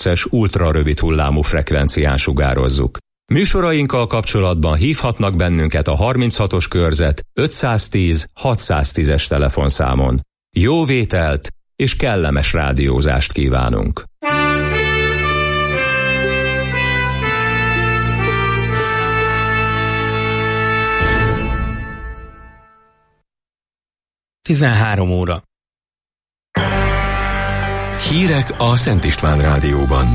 kHz ultrarövid hullámú frekvencián sugározzuk. Műsorainkkal kapcsolatban hívhatnak bennünket a 36-os körzet 510 610-es telefonszámon. Jó vételt és kellemes rádiózást kívánunk! Tizenhárom óra. Hírek a Szent István Rádióban.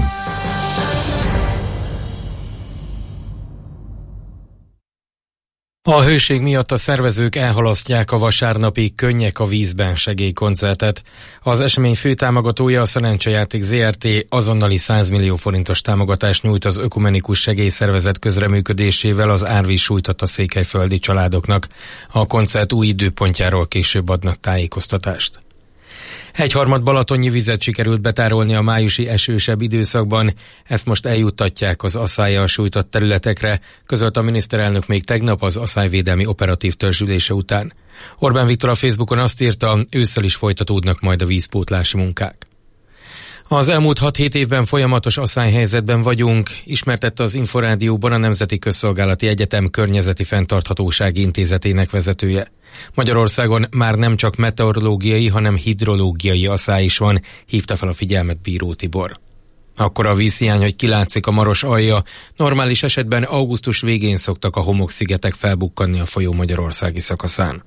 A hőség miatt a szervezők elhalasztják a vasárnapi Könnyek a vízben segélykoncertet. Az esemény főtámogatója, a Szerencsejáték Zrt. Azonnali 100 millió forintos támogatást nyújt az ökumenikus segélyszervezet közreműködésével az árvíz sújtotta székelyföldi családoknak. A koncert új időpontjáról később adnak tájékoztatást. 1/3 balatonnyi vizet sikerült betárolni a májusi esősebb időszakban, ezt most eljuttatják az asszállyal sújtott területekre, közölte a miniszterelnök még tegnap az asszályvédelmi operatív törzsülése után. Orbán Viktor a Facebookon azt írta, ősszel is folytatódnak majd a vízpótlási munkák. Az elmúlt 6-7 évben folyamatos asszályhelyzetben vagyunk, ismertette az Inforádióban a Nemzeti Közszolgálati Egyetem Környezeti Fenntarthatósági Intézetének vezetője. Magyarországon már nem csak meteorológiai, hanem hidrológiai asszály is van, hívta fel a figyelmet Bíró Tibor. Akkora a vízhiány, hogy kilátszik a Maros alja, normális esetben augusztus végén szoktak a homokszigetek felbukkanni a folyó magyarországi szakaszán.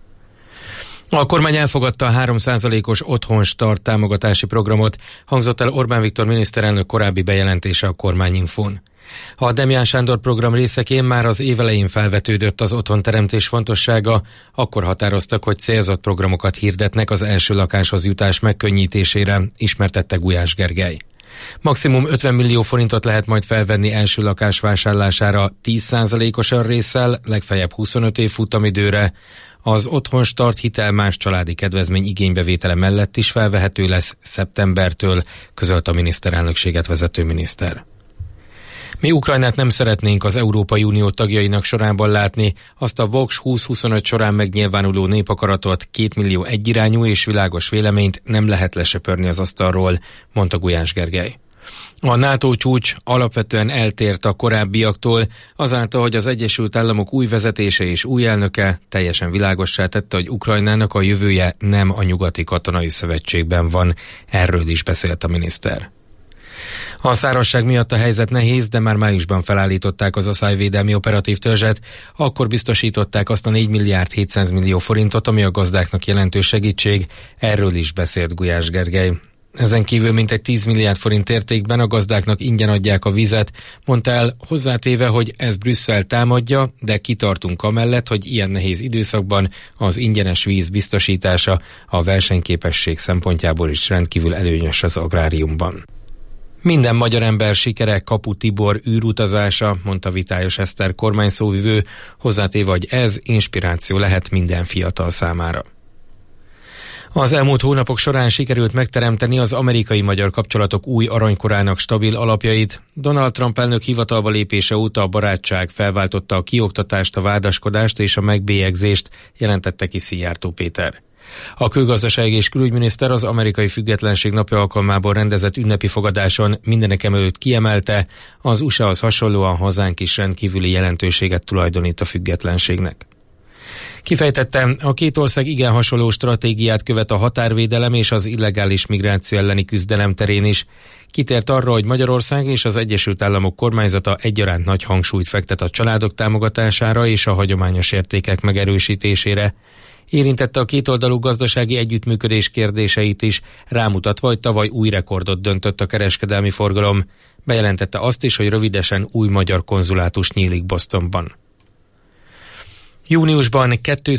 A kormány elfogadta a 3%-os otthonstart támogatási programot, hangzott el Orbán Viktor miniszterelnök korábbi bejelentése a Kormányinfón. A Demján Sándor program részeként már az év elején felvetődött az otthonteremtés fontossága, akkor határoztak, hogy célzott programokat hirdetnek az első lakáshoz jutás megkönnyítésére, ismertette Gulyás Gergely. Maximum 50 millió forintot lehet majd felvenni első lakás vásárlására 10%-os résszel, legfeljebb 25 év futamidőre. Az otthonstart hitel más családi kedvezmény igénybevétele mellett is felvehető lesz szeptembertől, közölt a miniszterelnökséget vezető miniszter. Mi Ukrajnát nem szeretnénk az Európai Unió tagjainak sorában látni, azt a Vox 2025 során megnyilvánuló népakaratot, 2 millió egyirányú és világos véleményt nem lehet lesöpörni az asztalról, mondta Gulyás Gergely. A NATO csúcs alapvetően eltért a korábbiaktól, azáltal, hogy az Egyesült Államok új vezetése és új elnöke teljesen világossá tette, hogy Ukrajnának a jövője nem a nyugati katonai szövetségben van, erről is beszélt a miniszter. A szárazság miatt a helyzet nehéz, de már májusban felállították az asszályvédelmi operatív törzset, akkor biztosították azt a 4 milliárd 700 millió forintot, ami a gazdáknak jelentős segítség, erről is beszélt Gulyás Gergely. Ezen kívül mintegy 10 milliárd forint értékben a gazdáknak ingyen adják a vizet, mondta el, hozzátéve, hogy ez Brüsszel támadja, de kitartunk amellett, hogy ilyen nehéz időszakban az ingyenes víz biztosítása a versenyképesség szempontjából is rendkívül előnyös az agráriumban. Minden magyar ember sikere Kapu Tibor űrutazása, mondta Vitályos Eszter kormányszóvivő, hozzátéve, hogy ez inspiráció lehet minden fiatal számára. Az elmúlt hónapok során sikerült megteremteni az amerikai-magyar kapcsolatok új aranykorának stabil alapjait. Donald Trump elnök hivatalba lépése óta a barátság felváltotta a kioktatást, a vádaskodást és a megbélyegzést, jelentette ki Szijjártó Péter. A külgazdasági és külügyminiszter az amerikai függetlenség napja alkalmából rendezett ünnepi fogadáson mindenekelőtt kiemelte, az USA-hoz hasonlóan hazánk is rendkívüli jelentőséget tulajdonít a függetlenségnek. Kifejtette, a két ország igen hasonló stratégiát követ a határvédelem és az illegális migráció elleni küzdelem terén is. Kitért arra, hogy Magyarország és az Egyesült Államok kormányzata egyaránt nagy hangsúlyt fektet a családok támogatására és a hagyományos értékek megerősítésére. Érintette a kétoldalú gazdasági együttműködés kérdéseit is, rámutatva, hogy tavaly új rekordot döntött a kereskedelmi forgalom. Bejelentette azt is, hogy rövidesen új magyar konzulátus nyílik Bostonban. Júniusban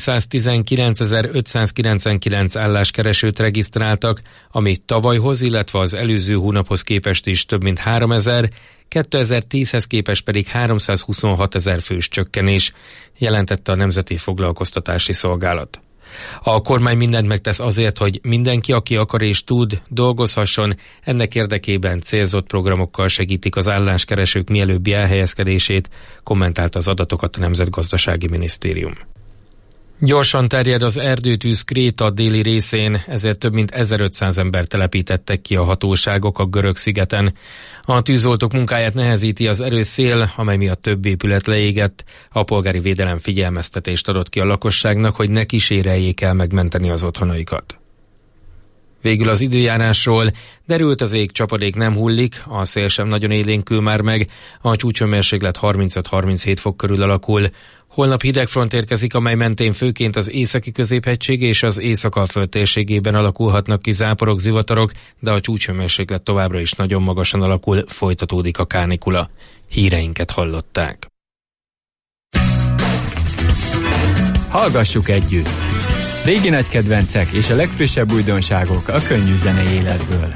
219.599 álláskeresőt regisztráltak, ami tavalyhoz, illetve az előző hónaphoz képest is több mint 3000, 2010-hez képest pedig 326 000 fős csökkenés, jelentette a Nemzeti Foglalkoztatási Szolgálat. A kormány mindent megtesz azért, hogy mindenki, aki akar és tud, dolgozhasson, ennek érdekében célzott programokkal segítik az álláskeresők mielőbbi elhelyezkedését, kommentálta az adatokat a Nemzetgazdasági Minisztérium. Gyorsan terjed az erdőtűz Kréta déli részén, ezért több mint 1500 ember telepítettek ki a hatóságok a görög szigeten. A tűzoltók munkáját nehezíti az erős szél, amely miatt több épület leégett. A polgári védelem figyelmeztetést adott ki a lakosságnak, hogy ne kíséreljék el megmenteni az otthonaikat. Végül az időjárásról: derült az ég, csapadék nem hullik, a szél sem nagyon élénkül már meg, a csúcshőmérséklet 35-37 fok körül alakul. Holnap hidegfront érkezik, amely mentén főként az északi középhegység és az Észak-Alföld térségében alakulhatnak ki záporok, zivatarok, de a csúcshőmérséklet továbbra is nagyon magasan alakul, folytatódik a kánikula. Híreinket hallották. Hallgassuk együtt! Régi nagy kedvencek és a legfrissebb újdonságok a könnyű zenei életből.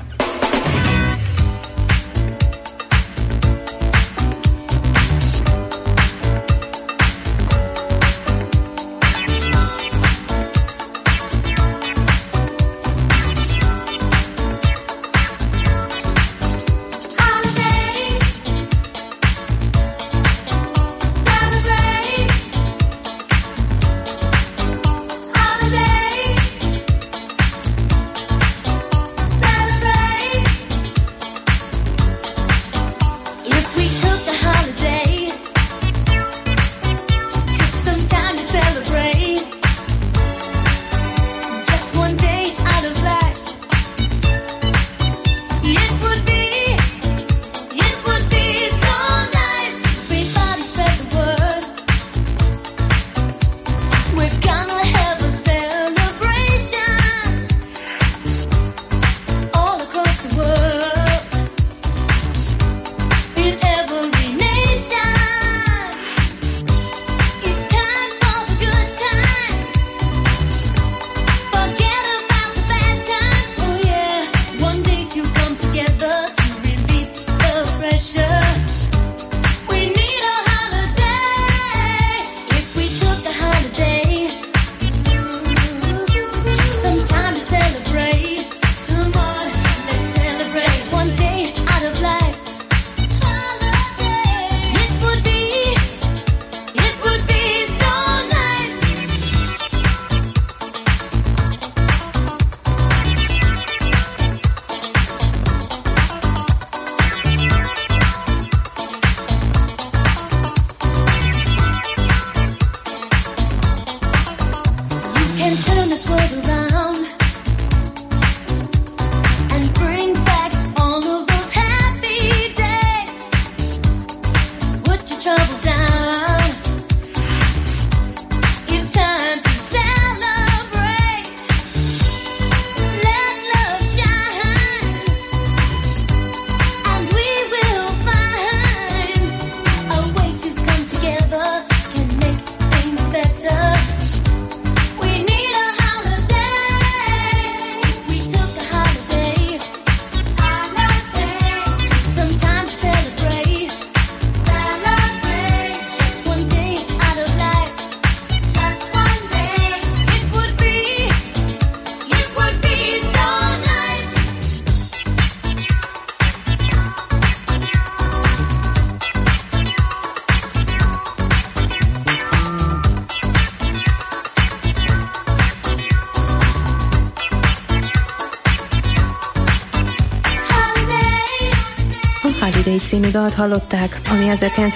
Holiday című dalt hallották, ami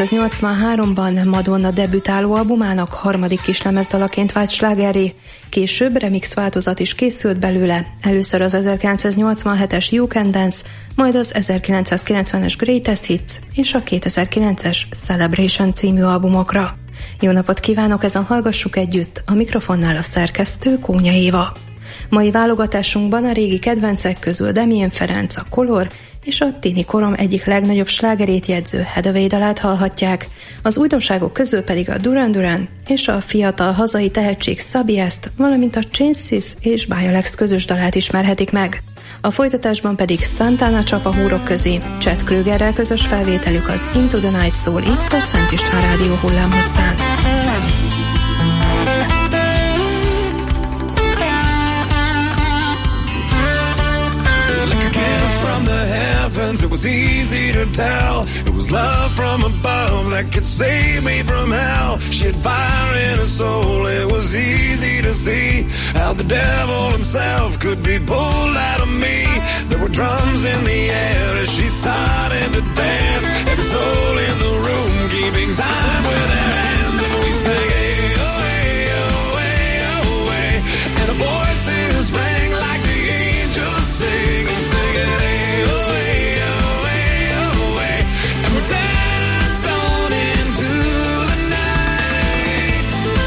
1983-ban Madonna debütáló albumának harmadik kislemezdalaként vált slágerré. Később remix változat is készült belőle, először az 1987-es You Can Dance, majd az 1990-es Greatest Hits és a 2009-es Celebration című albumokra. Jó napot kívánok, ezen hallgassuk együtt, a mikrofonnál a szerkesztő Kónya Éva. Mai válogatásunkban a régi kedvencek közül Damien Ferenc, a Color és a tini korom egyik legnagyobb slágerét jegyző Hathaway dalát hallhatják, az újdonságok közül pedig a Duran Duran és a fiatal hazai tehetség Sabi Est, valamint a Chances és Bialex közös dalát ismerhetik meg. A folytatásban pedig Santana csap a húrok közé, Chad Kroegerrel közös felvételük az Into the Night szól itt a Szent István Rádió hullámhosszán. From the heavens heavens, it was easy to tell. It was love from above that could save me from hell. She had fire in her soul, it was easy to see how the devil himself could be pulled out of me. There were drums in the air as she started to dance. Every soul in the room keeping time with their hands. And we sang, hey, oh, hey, oh, hey, oh, hey. And our voices rang like the angels sing and sing it, hey, oh, hey, oh, hey, oh, hey. And we danced on into the night.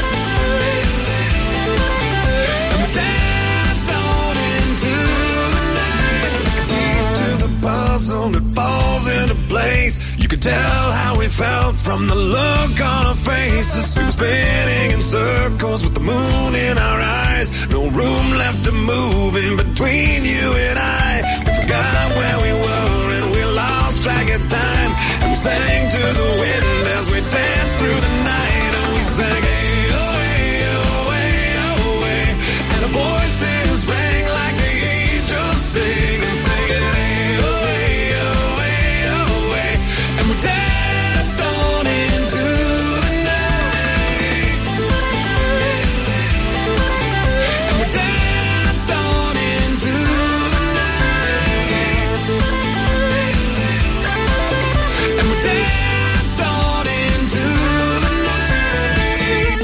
And we danced on into the night. Keys to the puzzle that falls into place. You could tell how we felt from the look on our faces. We were spinning in circles with the moon in our eyes. No room left to move in between you and I. We forgot where we were and we lost track of time. And we sang to the wind as we danced through the night. And we sang, hey, oh, hey, oh, hey, oh, hey. And our voices rang like the angels sing and sing it, hey, oh, hey, oh, hey, oh, hey. And we danced on into the night. And we danced on into the night. And we danced on into the night.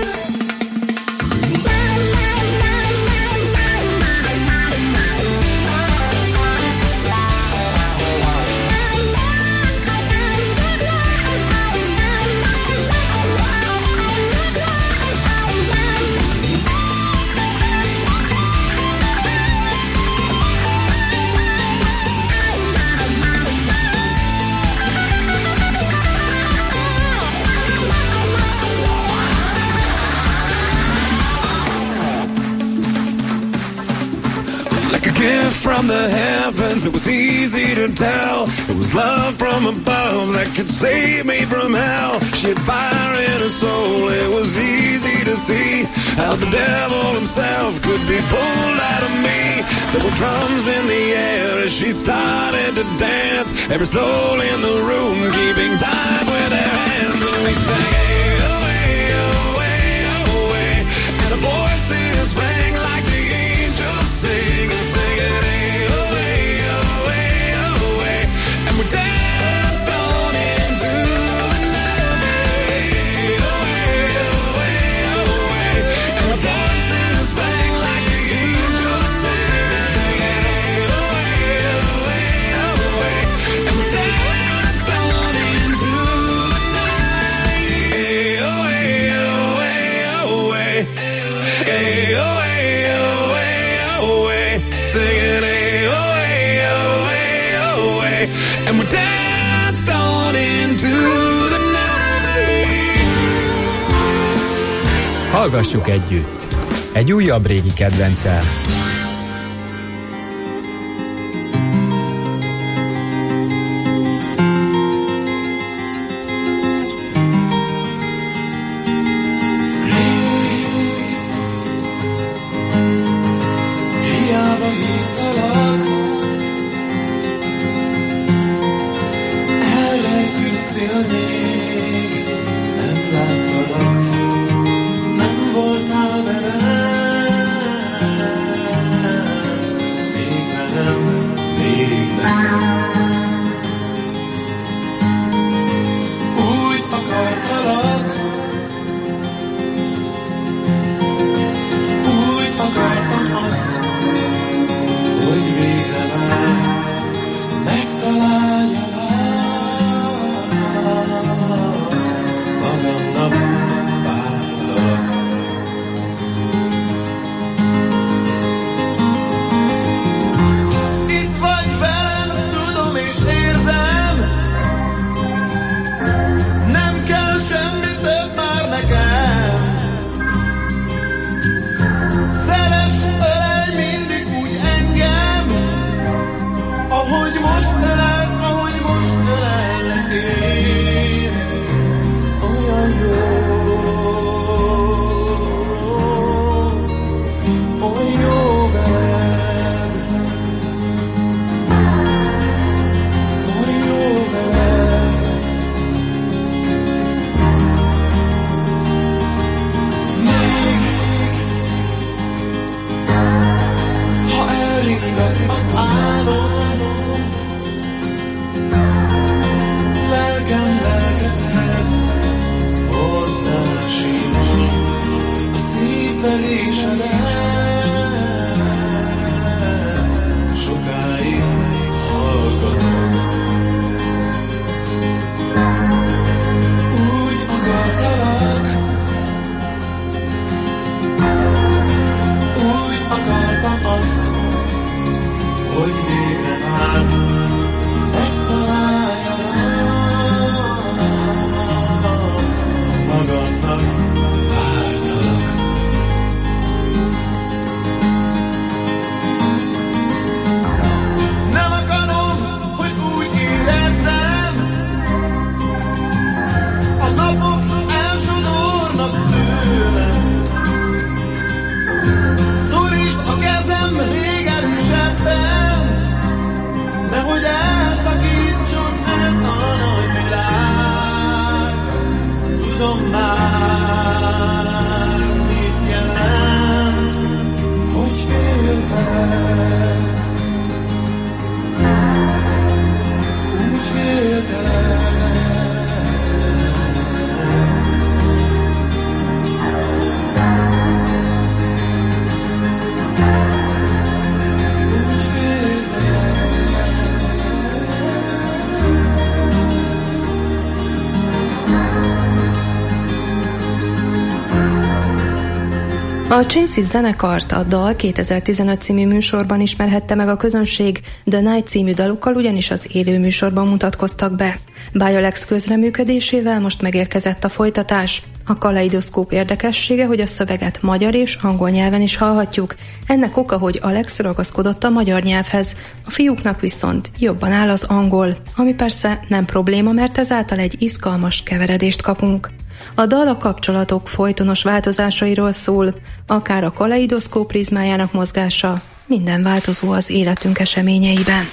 Like a gift from the heavens, it was easy to tell. It was love from above that could save me from hell. She had fire in her soul, it was easy to see how the devil himself could be pulled out of me. There were drums in the air as she started to dance. Every soul in the room keeping time with their hands. And we sang, hey, oh, hey, oh, hey, oh, hey. And our voices rang like the angels sing and sing it, hey, oh, hey, oh, hey, oh, hey. And we danced on into the night, hey, oh, hey, oh, hey, oh, hey. And our voices rang like the angels sing and sing it, hey, oh, hey, oh, hey, oh, hey. And we danced on into the night, hey, oh, hey, oh, hey, oh, hey. Hey, oh, hey, oh, hey, oh, hey. Sing it, hey, oh, hey, oh, hey, oh, hey. And we danced on into the night. Hallgassuk együtt! Egy újabb régi kedvenccel. Hiába hívtalak, elrejtőztél még, nem láttalak, nem voltál velem. A Chances zenekart a Dal 2015 című műsorban ismerhette meg a közönség, The Night című dalukkal ugyanis az élő műsorban mutatkoztak be. Biolex közreműködésével most megérkezett a folytatás. A kaleidoszkóp érdekessége, hogy a szöveget magyar és angol nyelven is hallhatjuk. Ennek oka, hogy Alex ragaszkodott a magyar nyelvhez, a fiúknak viszont jobban áll az angol, ami persze nem probléma, mert ezáltal egy izgalmas keveredést kapunk. A dal a kapcsolatok folytonos változásairól szól, akár a kaleidoszkóp prizmájának mozgása, minden változó az életünk eseményeiben.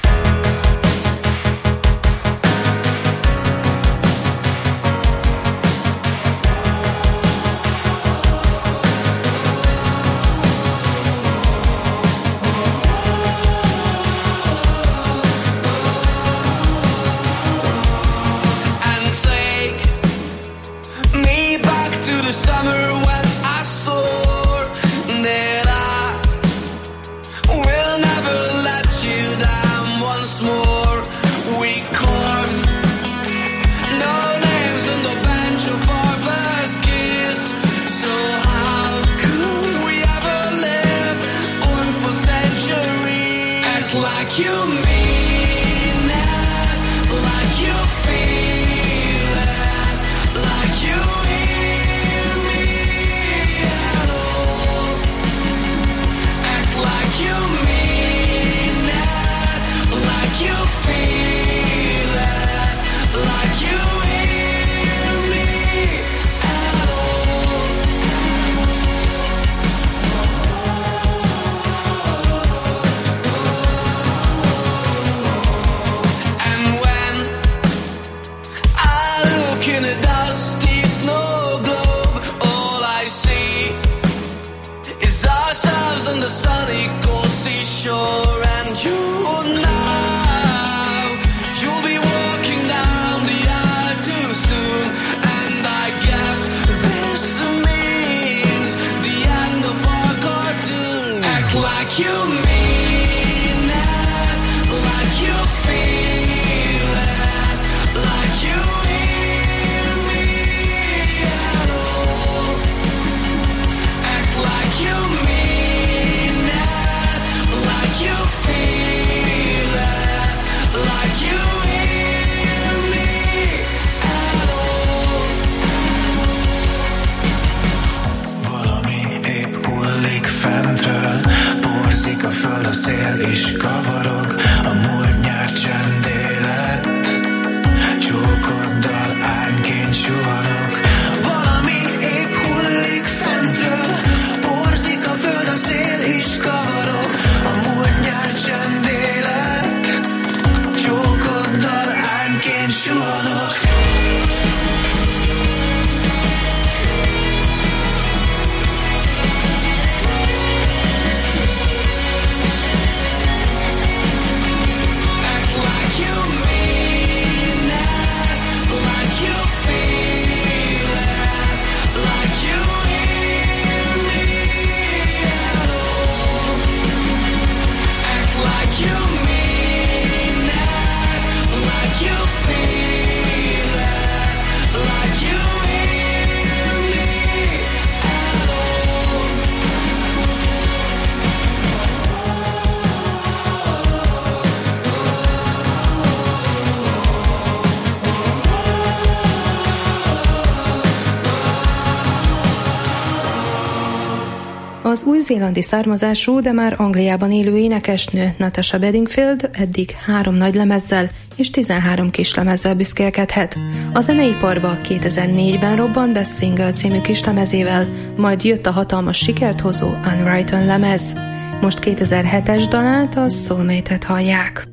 Az új-zélandi származású, de már Angliában élő énekesnő Natasha Bedingfield eddig 3 nagy lemezzel és 13 kis lemezzel büszkélkedhet. A zeneiparba 2004-ben robbant be Single című kislemezével, majd jött a hatalmas sikert hozó Unwritten lemez. Most 2007-es dalát, a Soulmate-et hallják.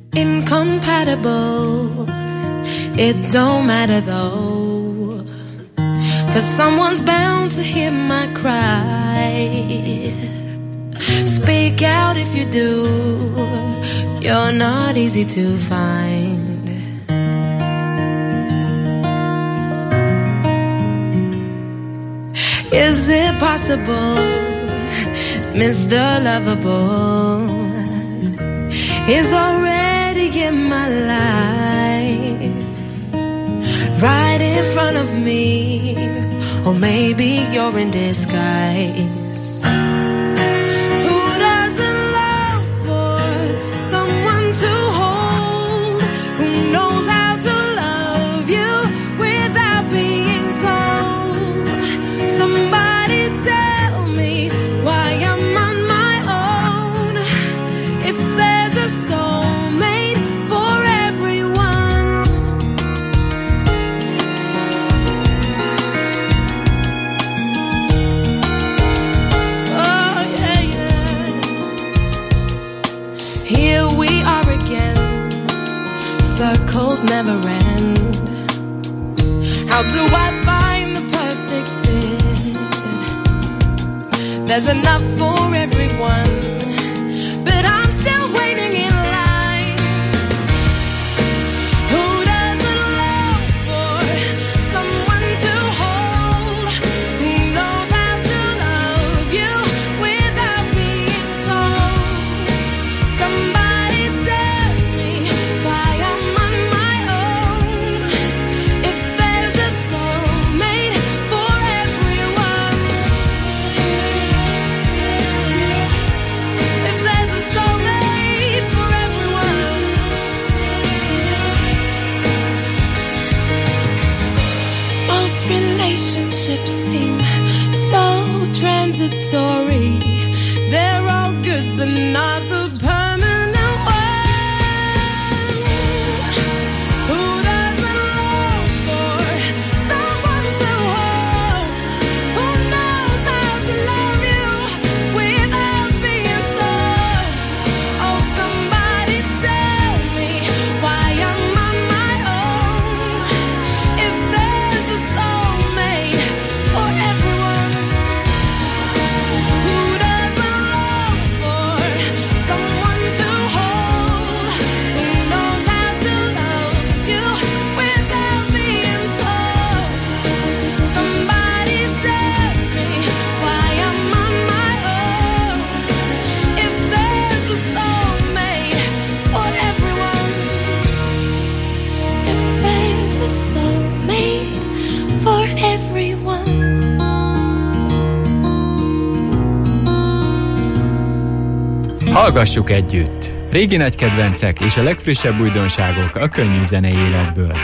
Incompatible, it don't matter though, 'cause someone's bound to hear my cry. Speak out if you do, you're not easy to find. Is it possible, Mr. Lovable is already in my life, right in front of me, or maybe you're in disguise. never end. How do I find the perfect fit? There's enough for everyone, but I'm still waiting in line. Who doesn't long for someone to hold? Who knows how to love you without being told? Somebody tell me why I'm on my own. If there's a soulmate for everyone, if there's a soulmate for everyone. Most relationships seem so transitory. They're all good, but not the permanent one. Who doesn't long for someone to hold? Who knows how to love you without being told? Oh, somebody tell me why I'm on my own. If there's a soulmate for everyone. Who doesn't long for someone to hold? Who knows how to love you without being told? Somebody tell me why I'm on my own. If there's a soulmate for everyone. If there's a soulmate for everyone. Hallgassuk együtt! Régi nagy kedvencek és a legfrissebb újdonságok a könnyű zenei életből.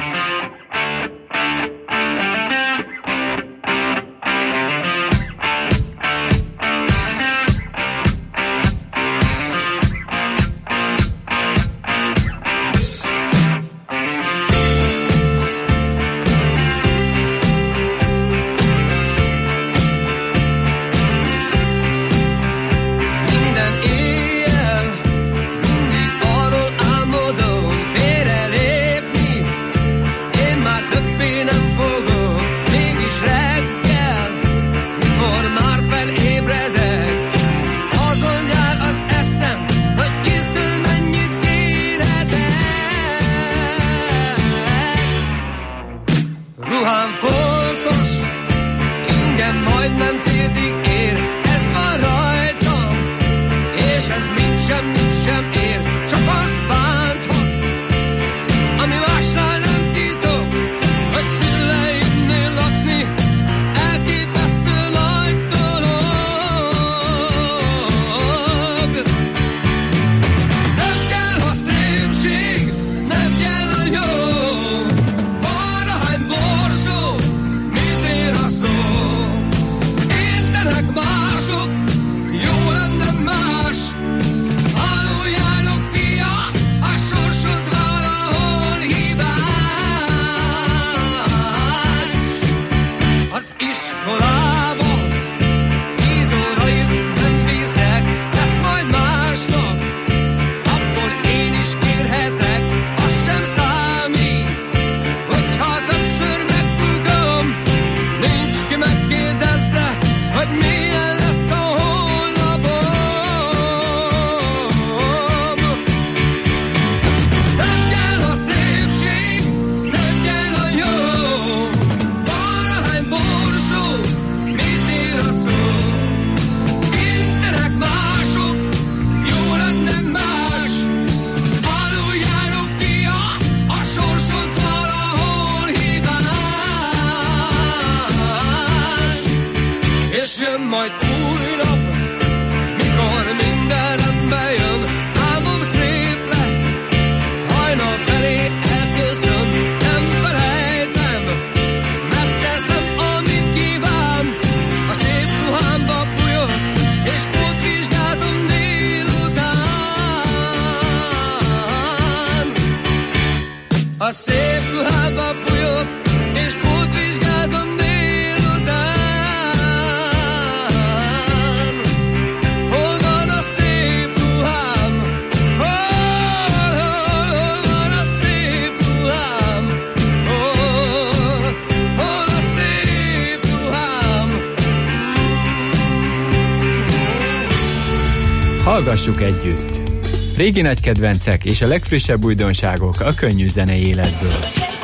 Minden éjjel mindig arról álmodom félrelépni, hallgassuk együtt! Régi nagy kedvencek és a legfrissebb újdonságok a könnyű zenei életből.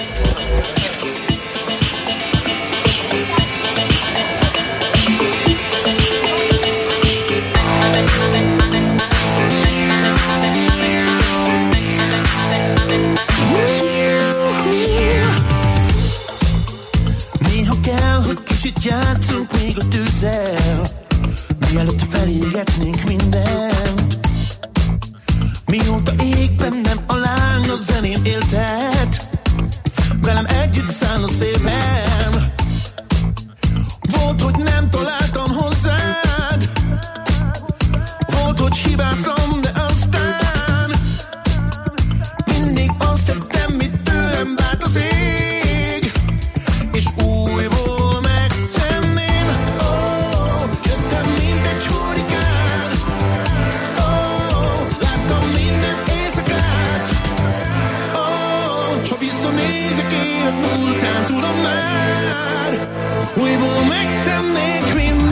Néha kell, hogy kicsit játszunk még a tűzzel, mielőtt felégetnénk mindent. Mióta ég bennem a láng, a zenén éltet, velem együtt száll a szélben. Volt, hogy nem találtam hozzád, volt, hogy hibáztam, de aztán mindig azt tettem, mit tőlem várt az ég, és újból megtenném. Oh, jöttem, mint egy hurrikán. Oh, láttam minden éjszakát. Oh, csak visszanézek élet múltán, tudom már, újból megtennék mindent.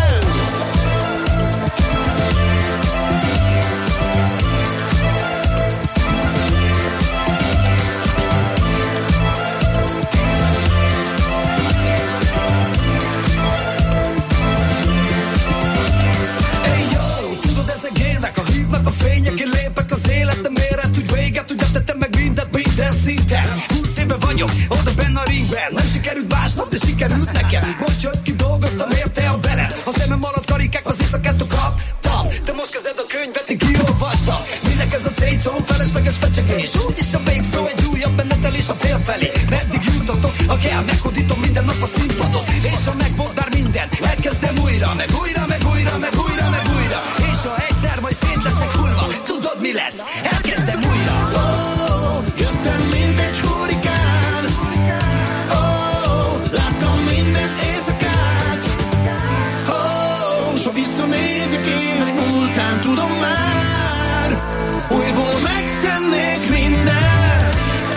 Hey yo, tudod ezek élnek, a hívnak a fények, én lépek az életem éret, úgy véget, úgy tettem meg mindent, minden szinten. 20 éve vagyok, oda benne a ringben, nem sikerült másnak, de sikerült nekem. Bocs, hogy kidolgoztam érte a bele, a szemem maradt karikák, az éjszakát kaptam. Te most kezded a könyvet, én kiolvastam. Minek ez a cécom, felesleges fecsegés, úgyis a végszó egy újabb menetelés a cél felé. Meddig jutatok, ha kell, meghódítom minden nap a színpadot, és ha megvolt már minden, elkezdem újra, meg újra, meg újra, meg újra, meg újra. És ha egyszer majd szét leszek hullva, tudod mi lesz? Elkezdem újra. Oh, jöttem, mint egy hurrikán. Oh, láttam minden éjszakát. Oh, s ha visszanézek élet múltán, tudom már, újból megtennék mindent.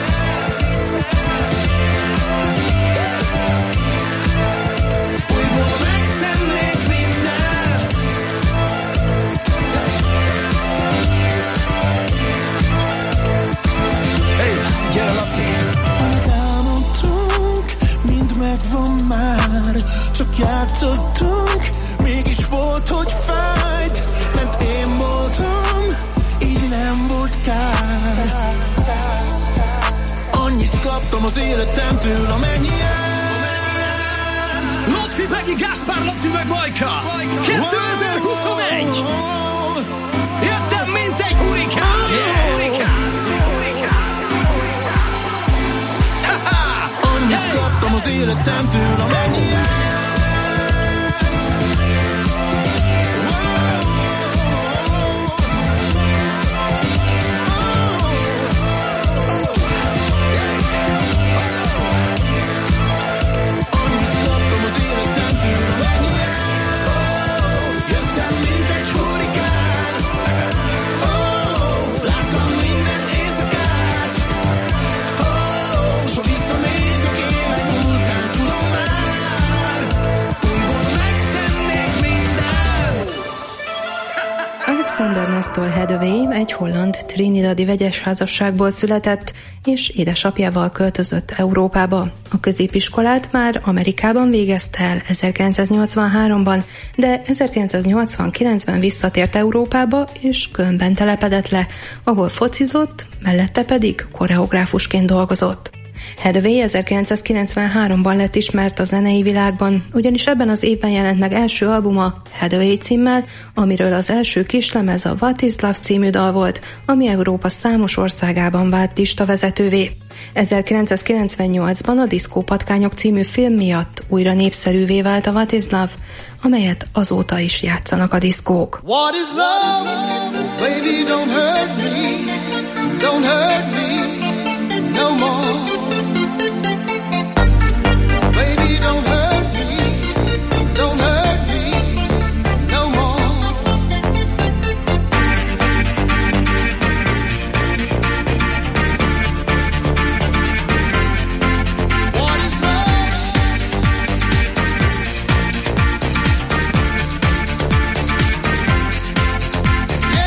Újból megtennék mindent. Hey, gyere Laci! Amit álmodtunk, mind megvan már, csak játszottunk, mégis volt, hogy fájt, mert én voltam, így nem volt kár. Annyit kaptam az életemtől, amennyi járt. Laci meg Gáspár, Laci meg Majka! 2021! Jöttem, mint egy hurrikán! Annyit kaptam az életemtől, amennyi járt. Annyit kaptam az életemtől, amennyi járt. Jöttem, mint egy hurrikán. Oh, láttam minden éjszakát. Oh, s ha visszanézek élet múltán, tudom már, újból megtennék mindent. Alexander Nestor Hathaway egy holland trinidadi vegyes házasságból született, és édesapjával költözött Európába. A középiskolát már Amerikában végezte el 1983-ban, de 1989-ben visszatért Európába, és Kölnben telepedett le, ahol focizott, mellette pedig koreográfusként dolgozott. Hathaway 1993-ban lett ismert a zenei világban, ugyanis ebben az évben jelent meg első albuma Hathaway címmel, amiről az első kislemez a What is Love című dal volt, ami Európa számos országában vált listavezetővé. 1998-ban a Diszkó Patkányok című film miatt újra népszerűvé vált a What is Love, amelyet azóta is játszanak a diszkók. What is love? Baby, don't hurt me. Don't hurt me no more. Baby, don't hurt me. Don't hurt me no more. What is love? Yeah.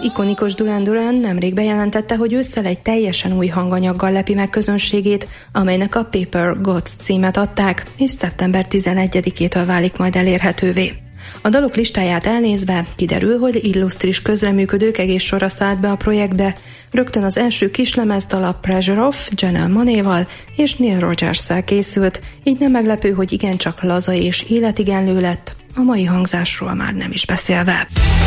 ikonikus Duran Duran nemrég bejelentette, hogy ősszel egy teljesen új hanganyaggal lepi meg közönségét, amelynek a Paper Gods címet adták, és szeptember 11-től válik majd elérhetővé. A dalok listáját elnézve kiderül, hogy illusztris közreműködők egész sora szállt be a projektbe, rögtön az első kislemezdal a Pressure Off Janelle Monáe-val és Neil Rogers-szel készült, így nem meglepő, hogy igencsak laza és életigenlő lett, a mai hangzásról már nem is beszélve.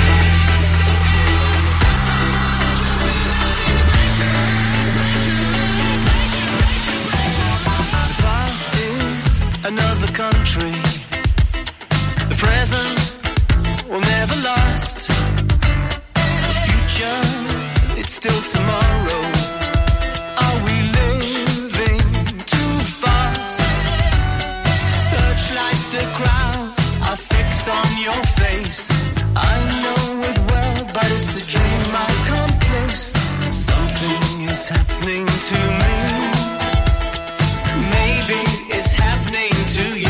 Another country. The present will never last. The future, it's still tomorrow. Are we living too fast? Searchlight the crowd, I'll fix on your face. I know it well, but it's a dream I can't place. Something is happening to me. Maybe it's happening to you.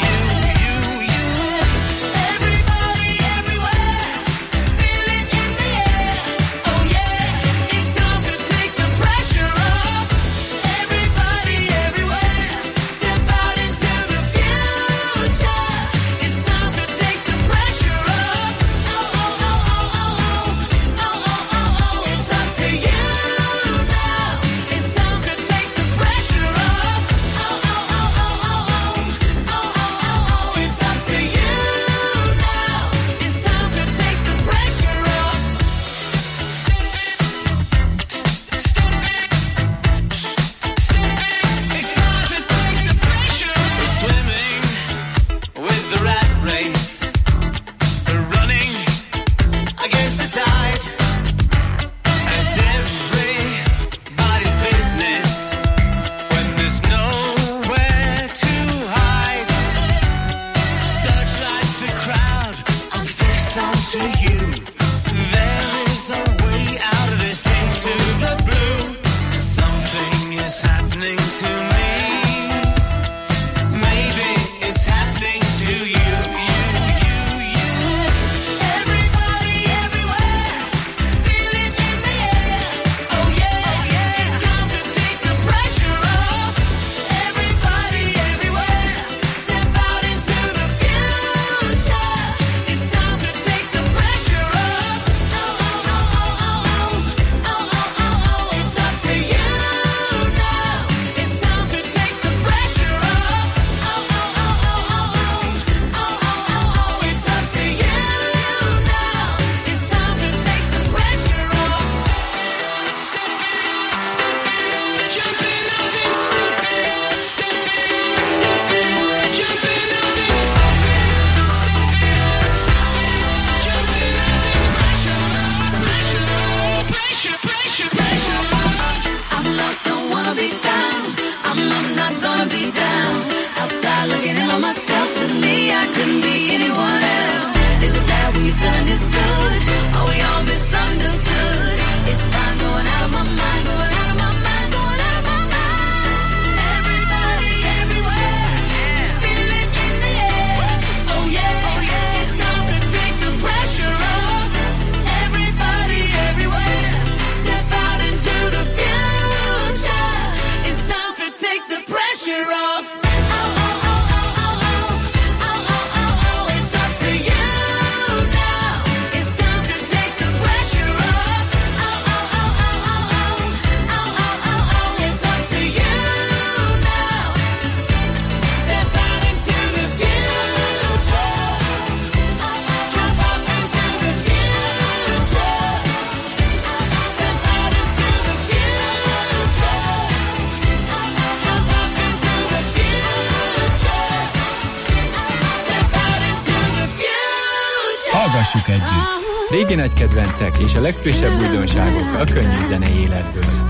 Hallgassuk együtt! Régi nagy kedvencek és a legfrissebb újdonságok a könnyű zenei életből.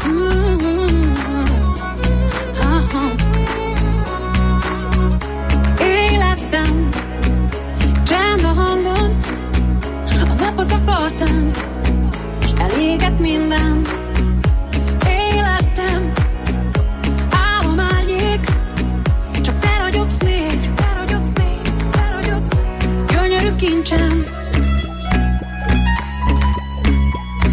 Életem, csend a hangon, a napot akartam, s elégett minden. Életem, álom árnyék, csak te ragyogsz még, te ragyogsz még, te ragyogsz, gyönyörű kincsem.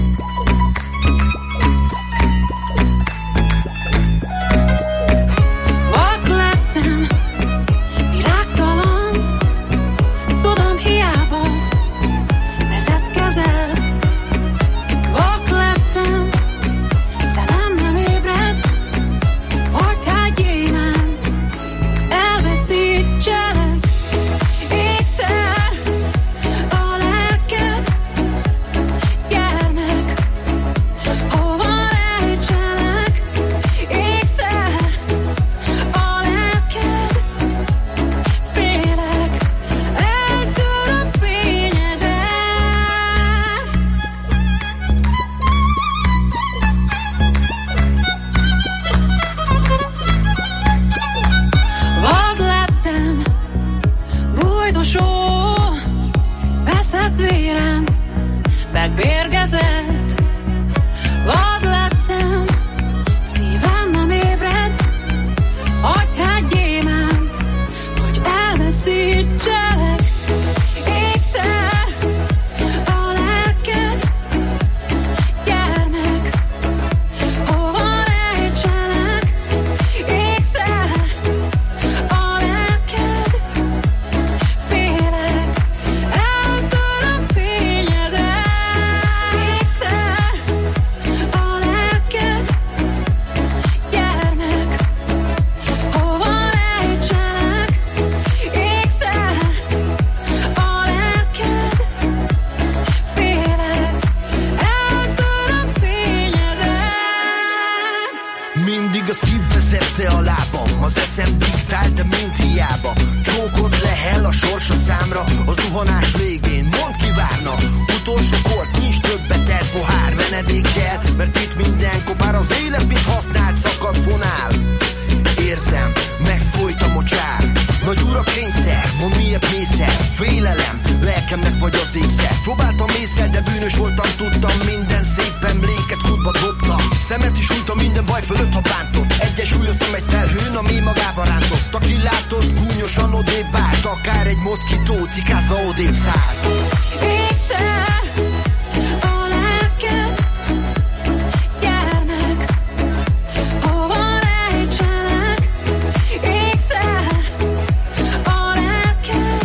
Készítselek ékszer a lelked, gyermek, hova rejtselek ékszer a lelked, félek eltől a fényedet, ékszer a lelked, gyermek, hova rejtselek ékszer a lelked, félek eltől a fényedet. Mindig a szív vezette a lábam, az eszem diktál, de mind hiába. Csókot lehel a sors a számra, a zuhanás végén mondd ki várna. Utolsó kort, nincs többet el pohár, menedékkel, mert itt minden kopár. Az élet, mint használt szakadt vonál. Érzem, megfolyt a mocsár. Nagy ura kényszer, mond miért mész el? Félelem, lelkemnek vagy az ékszer. Próbáltam észre, de bűnös voltam, tudtam. Minden szép emléket kútba dobtam. Szemet is hunytam minden baj fölött, ha bántott. Egyesúlyoztam egy felhőn, ami magával rántott. Aki látott, gúnyosan odébb állt. Akár egy moszkító, cikázva odébb szállt. Ékszer a lelked, gyermek, hova rejtselek ékszer a lelked,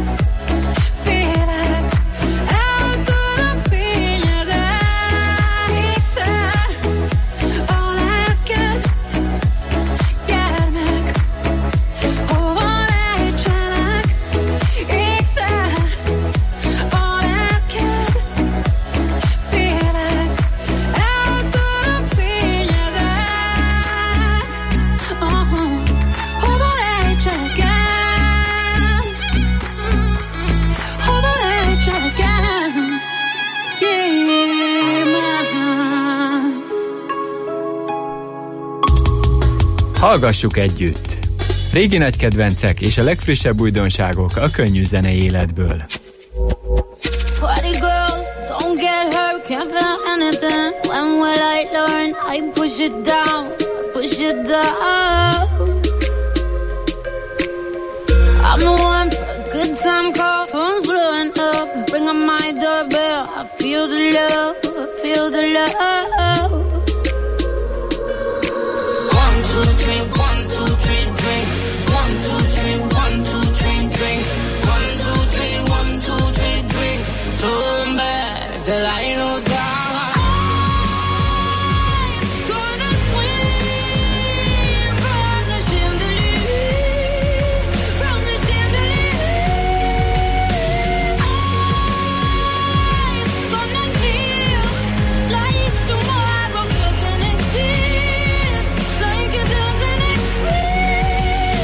félek eltől a fényedet, ékszer a lelked, gyermek, hova rejtselek ékszer a lelked, félek eltől a fényedet. Hova rejtselek el? Hova rejtselek el? Gyémánt. Hallgassuk együtt! Régi nagy kedvencek és a legfrissebb újdonságok a könnyű zenei életből. Party girls, don't get hurt, can't feel anything. When will I learn? I push it down, push it down. I'm the one for a good time call, phone's blowing up. Bring on my doorbell, I feel the love, I feel the love. 1, 2, 3, 1, 2, 3, drink. 1, 2, 3, 1, 2, 3, drink. 1, 2, 3, 1, 2, 3, drink. Turn back till I lose God. Gonna swim from the chandelier, from the chandelier. I'm gonna live like tomorrow doesn't exist, like it doesn't exist.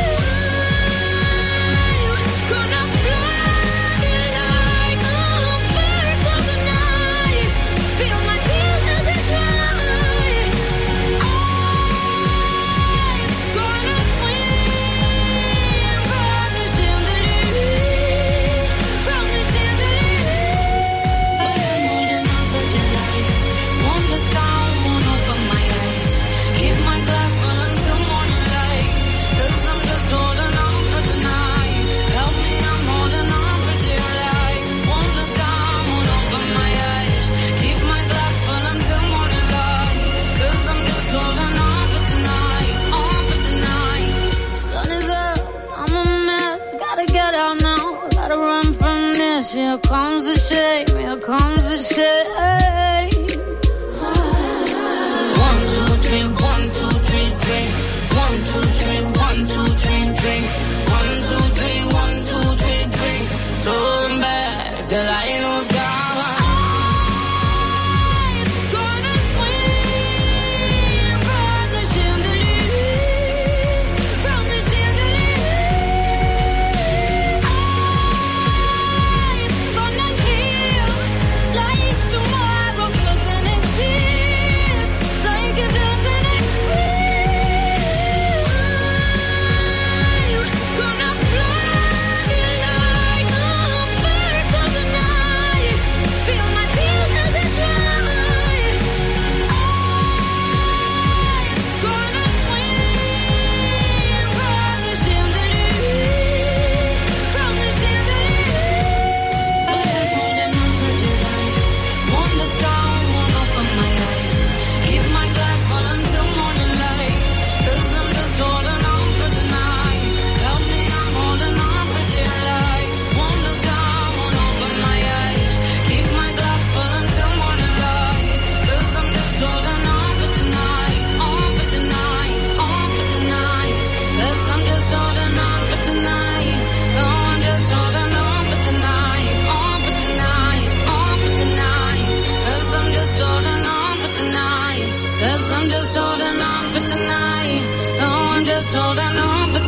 Gonna fly like a bird of the night. Feel my tears as they fly. I'm gonna swim from the chandelier, from the chandelier. But I'm holding on for your life. Won't look down, won't open my eyes. Keep my glass full until morning light. 'Cause I'm just holding on for tonight. Help me, I'm holding on for dear life. Won't look down, won't open my eyes. Keep my glass full until morning light. 'Cause I'm just holding on for tonight, on for tonight. Sun is up, I'm a mess. Gotta get out now, gotta run from this. Here comes the shame, here comes the shame. 1, 2, 3, 1, 2, 3, drink. 1, 2, 3, 1, 2, 3, drink. 1, 2, 3, 1, 2, 3, drink. Turn back till I lose God. Gonna swim from the chandelier, from the chandelier. I'm gonna live like tomorrow doesn't exist, like it doesn't exist. I'm gonna fly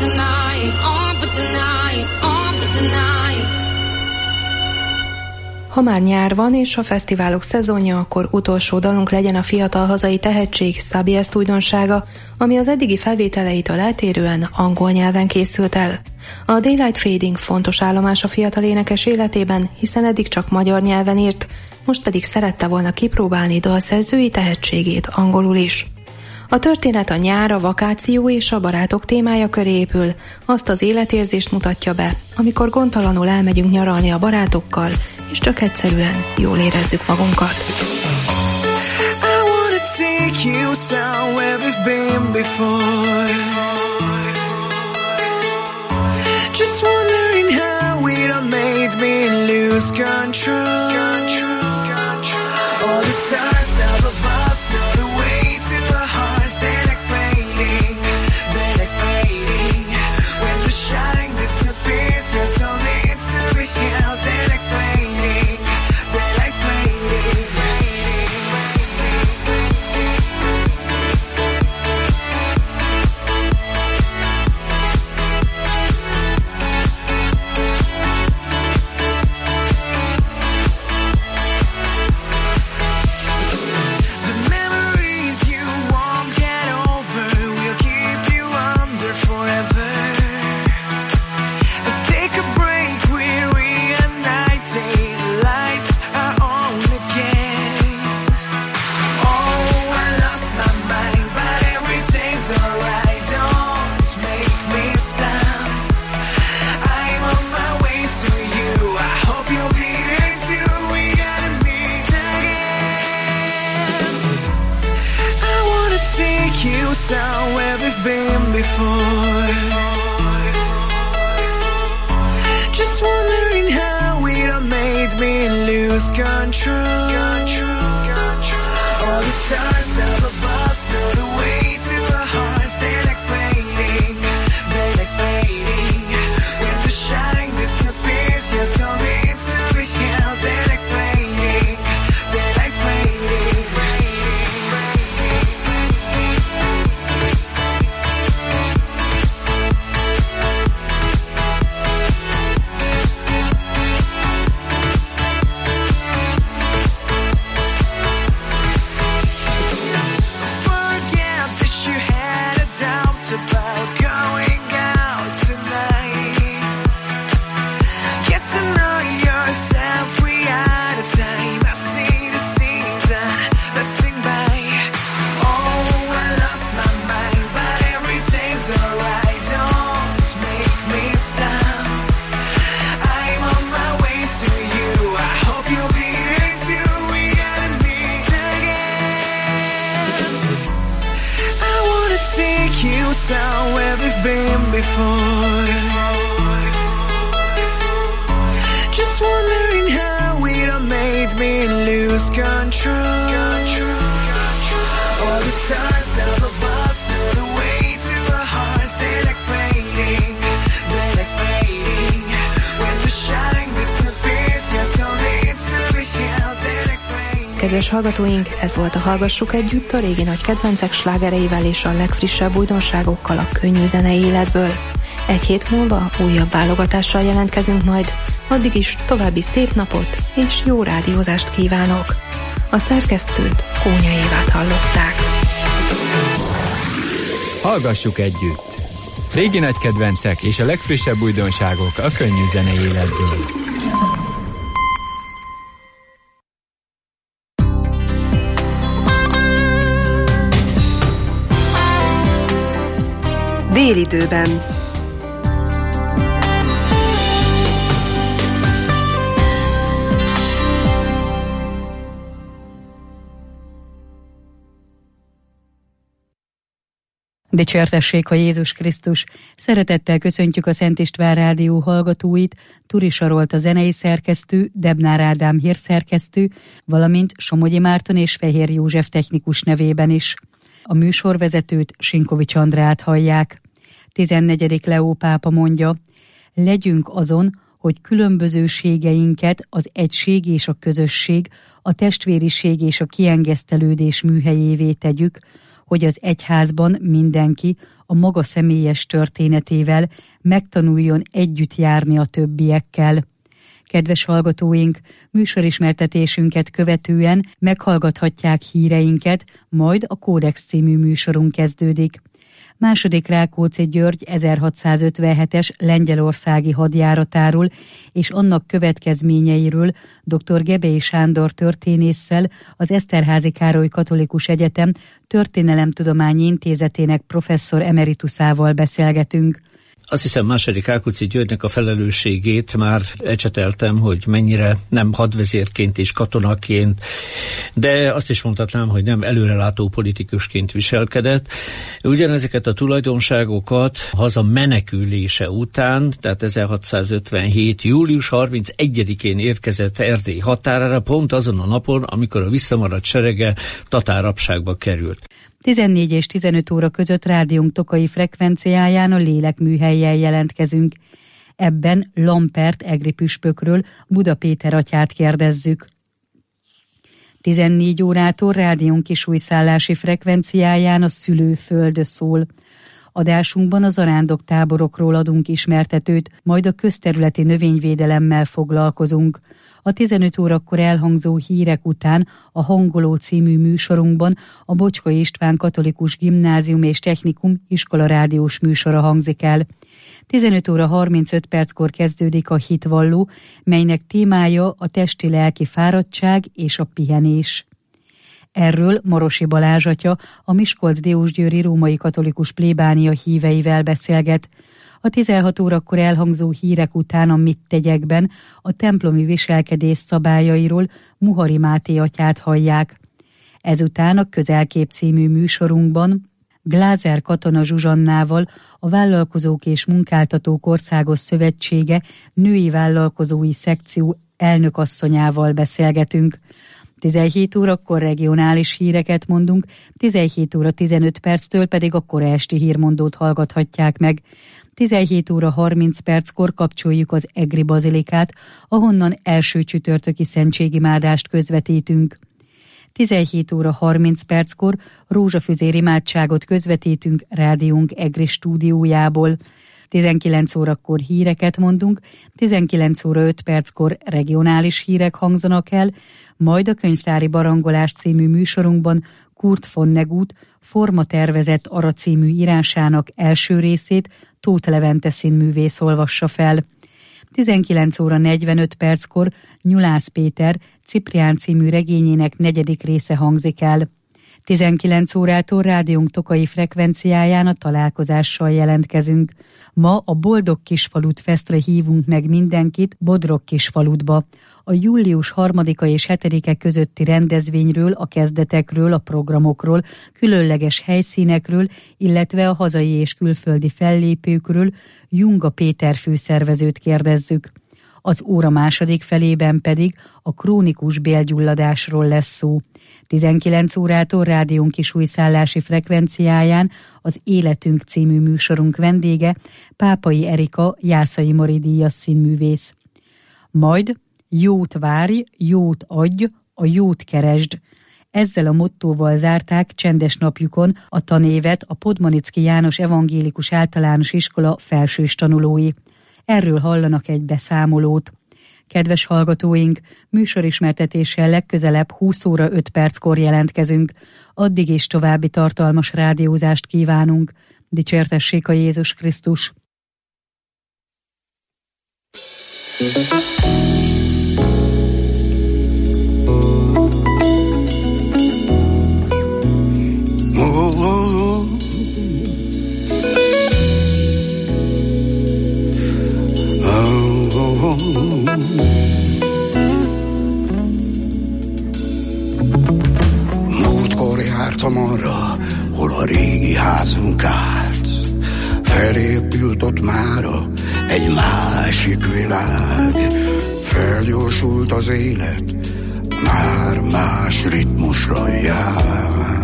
tonight, on for tonight, on for tonight. Ha már nyár van és a fesztiválok szezonja, akkor utolsó dalunk legyen a fiatal hazai tehetség Sabi Est újdonsága, ami az eddigi felvételeitől eltérően angol nyelven készült el. A Daylight Fading fontos állomás a fiatal énekes életében, hiszen eddig csak magyar nyelven írt, most pedig szerette volna kipróbálni dalszerzői tehetségét angolul is. A történet a nyár, a vakáció és a barátok témája köré épül, azt az életérzést mutatja be, amikor gondtalanul elmegyünk nyaralni a barátokkal, és csak egyszerűen jól érezzük magunkat. I wanna take you somewhere we've been before. Just wondering how it all made me lose control. All the stars above us know the way to our hearts. They're like fading, they're like fading. When the shine disappears, there's only it's to be held. They're like fading, they're like fading. Somewhere we've been before. Just wondering how it all made me lose control. All the stars above us know the way to our hearts. They're like fading, they're like fading. When the shine disappears, yes, only it's to be held. They're like fading, they're like fading. Somewhere we've been before. Just wondering how it all made me lose control. All the stars above us know the way to our hearts. They're like fading, they're like fading. When the shine disappears, yes, only it's to be held. They're like fading. Kedves hallgatóink, ez volt a Hallgassuk Együtt, a régi nagy kedvencek slágereivel és a legfrissebb újdonságokkal a könnyű zenei életből. Egy hét múlva újabb válogatással jelentkezünk majd, addig is további szép napot és jó rádiózást kívánok. A szerkesztőt, Kónya Évát hallották. Hallgassuk együtt! Régi nagy kedvencek és a legfrissebb újdonságok a könnyű zenei életből. Délidőben. Dicsértessék a Jézus Krisztus! Szeretettel köszöntjük a Szent István Rádió hallgatóit, Turi Sarolt a zenei szerkesztő, Debnár Ádám hírszerkesztő, valamint Somogyi Márton és Fehér József technikus nevében is. A műsorvezetőt, Sinkovics Andrát hallják. 14. Leó pápa mondja, legyünk azon, hogy különbözőségeinket az egység és a közösség, a testvériség és a kiengesztelődés műhelyévé tegyük, hogy az egyházban mindenki a maga személyes történetével megtanuljon együtt járni a többiekkel. Kedves hallgatóink, műsorismertetésünket követően meghallgathatják híreinket, majd a Kódex című műsorunk kezdődik. Második Rákóczi György 1657-es lengyelországi hadjáratáról és annak következményeiről dr. Gebei Sándor történésszel, az Eszterházy Károly Katolikus Egyetem Történelemtudományi Intézetének professzor emerituszával beszélgetünk. Azt hiszem, második Rákóczi Györgynek a felelősségét már ecseteltem, hogy mennyire nem hadvezérként és katonaként, de azt is mondhatnám, hogy nem előrelátó politikusként viselkedett. Ugyanezeket a tulajdonságokat haza menekülése után, tehát 1657. július 31-én érkezett Erdély határára, pont azon a napon, amikor a visszamaradt serege tatárrabságba került. 14 és 15 óra között rádiónk tokai frekvenciáján a lélekműhellyel jelentkezünk. Ebben Lampert egri püspökről, Buda Péter atyát kérdezzük. 14 órától rádiónk kisújszállási frekvenciáján a szülőföld szól. Adásunkban a zarándok táborokról adunk ismertetőt, majd a közterületi növényvédelemmel foglalkozunk. A 15 órakor elhangzó hírek után a Hangoló című műsorunkban a Bocskai István Katolikus Gimnázium és Technikum iskolarádiós műsora hangzik el. 15 óra 35 perckor kezdődik a Hitvalló, melynek témája a testi-lelki fáradtság és a pihenés. Erről Marosi Balázs atya, a Miskolc-Diósgyőri római katolikus plébánia híveivel beszélget. A 16 órakor elhangzó hírek után a Mit tegyekben a templomi viselkedés szabályairól Muhari Máté atyát hallják. Ezután a Közelkép című műsorunkban Glázer Katona Zsuzsannával, a Vállalkozók és Munkáltatók Országos Szövetsége női vállalkozói szekció elnökasszonyával beszélgetünk. 17 órakor regionális híreket mondunk, 17 óra 15 perctől pedig a kora esti hírmondót hallgathatják meg. 17 óra 30 perckor kapcsoljuk az Egri Bazilikát, ahonnan első csütörtöki szentségimádást közvetítünk. 17 óra 30 perckor rózsafüzér imádságot közvetítünk rádiónk Egri stúdiójából. 19 órakor híreket mondunk, 19 óra 5 perckor regionális hírek hangzanak el, majd a Könyvtári Barangolás című műsorunkban Kurt von Negut Formatervezett Ara című írásának első részét Tóth Levente színművész olvassa fel. 19 óra 45 perckor Nyulász Péter Ciprián című regényének 4. része hangzik el. 19 órától rádiónk tokai frekvenciáján a találkozással jelentkezünk. Ma a Boldog Kisfalut Festre hívunk meg mindenkit Bodrog Kisfalutba. A július 3-a és 7-e közötti rendezvényről, a kezdetekről, a programokról, különleges helyszínekről, illetve a hazai és külföldi fellépőkről Junga Péter főszervezőt kérdezzük. Az óra második felében pedig a krónikus bélgyulladásról lesz szó. 19 órától rádiónk kisújszállási frekvenciáján az Életünk című műsorunk vendége Pápai Erika Jászai Mari díjas színművész. Majd jót várj, jót adj, a jót keresd. Ezzel a mottóval zárták csendes napjukon a tanévet a Podmanicki János Evangélikus Általános Iskola felsős tanulói. Erről hallanak egy beszámolót. Kedves hallgatóink, műsorismertetéssel legközelebb 20 óra 5 perckor jelentkezünk. Addig is további tartalmas rádiózást kívánunk. Dicsértessék a Jézus Krisztus! Múltkor jártam arra, hol a régi házunk állt. Felépült ott mára egy másik világ. Felgyorsult az élet, már más ritmusra jár.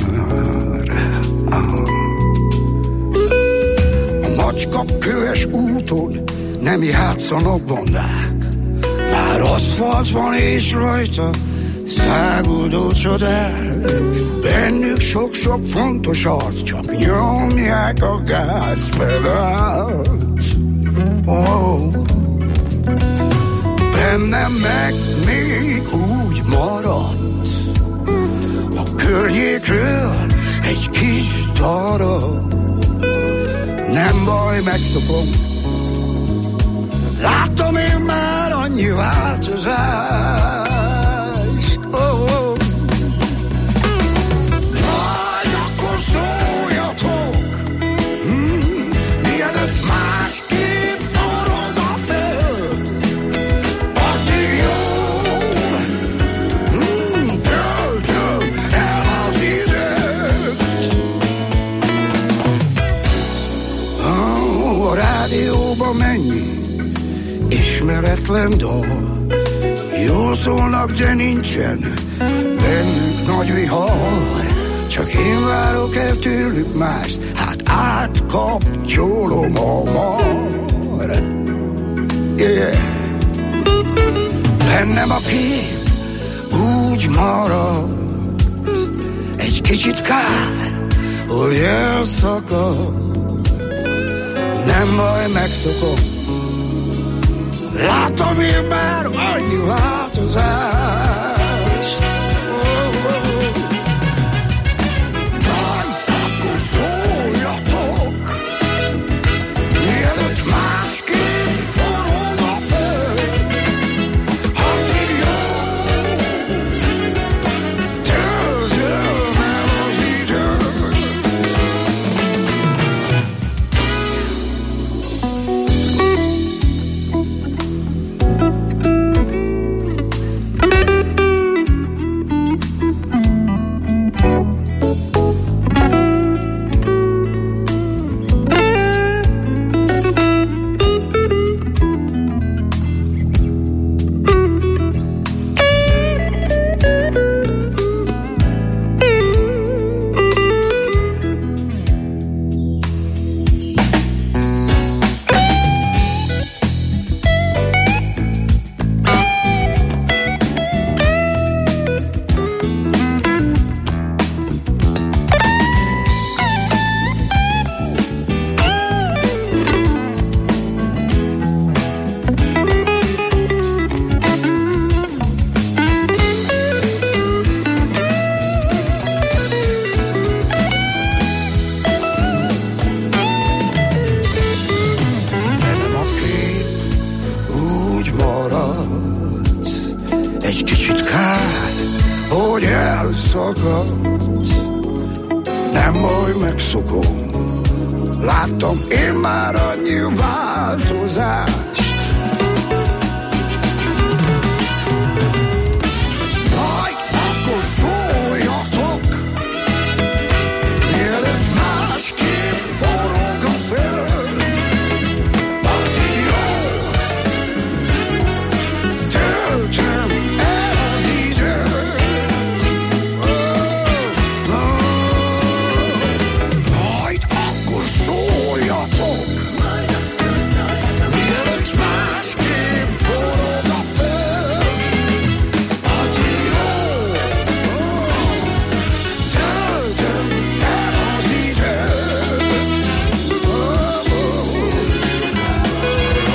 A macska köves úton nem játszanak bandák. Már aszfalt van és rajta száguldó csodák. Bennük sok-sok fontos arc, csak nyomják a gázpedált. Oh. Bennem meg még úgy maradt a környékről egy kis darab. Nem baj, megszokom, láttam én már annyi változást. Oh, oh. Majd akkor szóljatok, mielőtt másképp forog a föld. Addig jól töltöm el az időt. A rádióban mennyi ismeretlen dal, jól szólnak, de nincsen bennük nagy vihar. Csak én várok el tőlük mást, hát átkapcsolom a mar. Yeah. Bennem a kép úgy marad, egy kicsit kár, hogy elszakad. Nem baj, megszokom, látom én már annyi változást. Majd akkor szóljatok, mielőtt másképp forog a föld. Addig jól töltöm el az időt. Nem baj, megszokom, láttam én már annyi változást.